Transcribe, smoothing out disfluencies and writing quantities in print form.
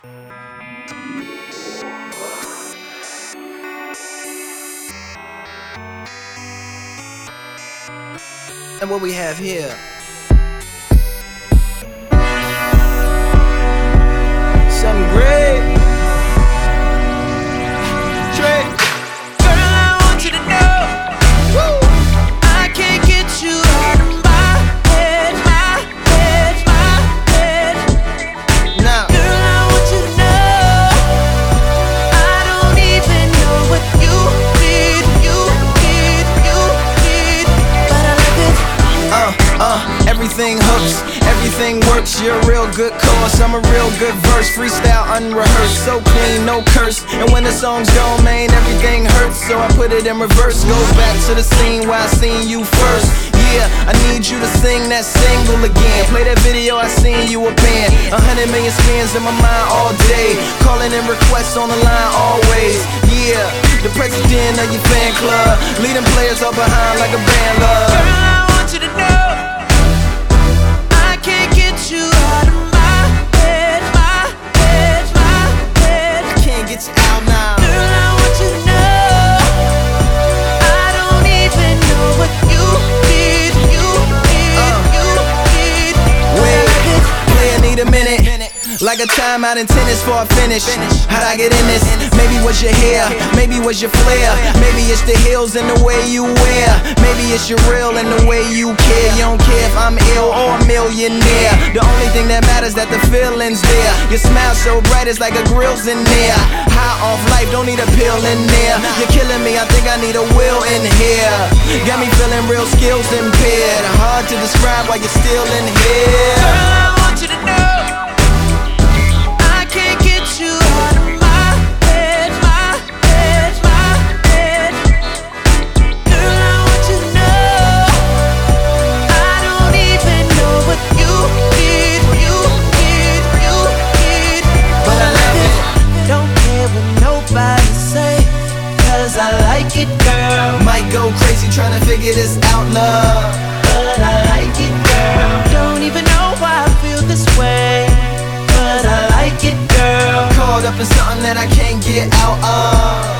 And what we have here, something great. Drake. Girl, I want you to know, woo, I can't get you out of my head, my head, my head. Now, girl, I want you to know, I don't even know what you need, but I love it. Everything hooks, everything works. You're a real good cause, I'm a real good verse. Freestyle unrehearsed, so clean, no curse. And when the song's gone, man, everything hurts. So I put it in reverse, go back to the scene where I seen you first. Yeah, I need you to sing that single again. Play that video, I seen you a band. 100 million spins in my mind all day. Calling in requests on the line always. Yeah, the president of your fan club, leading players all behind like a band love. Girl, I want you to know, I can't get you out of my head, my head, my head. I can't get you out now. Girl, I want you to know, I don't even know what you need, Wait, player need a minute. Like a timeout in tennis before I finish. How'd I get in this? Maybe was your hair, maybe was your flair. Maybe it's the heels and the way you wear. Maybe it's your real and the way you care. You don't care if I'm ill or a millionaire. The only thing that matters that the feeling's there. Your smile so bright it's like a grill's in there. High off life, don't need a pill in there. You're killing me, I think I need a will in here. Got me feeling real skills impaired. Hard to describe while you're still in here. Girl, I want you to know, you out of my head, my head, my head. Girl, I want you to know, I don't even know what you need, but I love it. Don't care what nobody say, cause I like it, girl. Might go crazy trying to figure this out, love, but I like it, girl. Don't even know why I feel this way, but I like it, girl. Caught up in something that I can't get out of.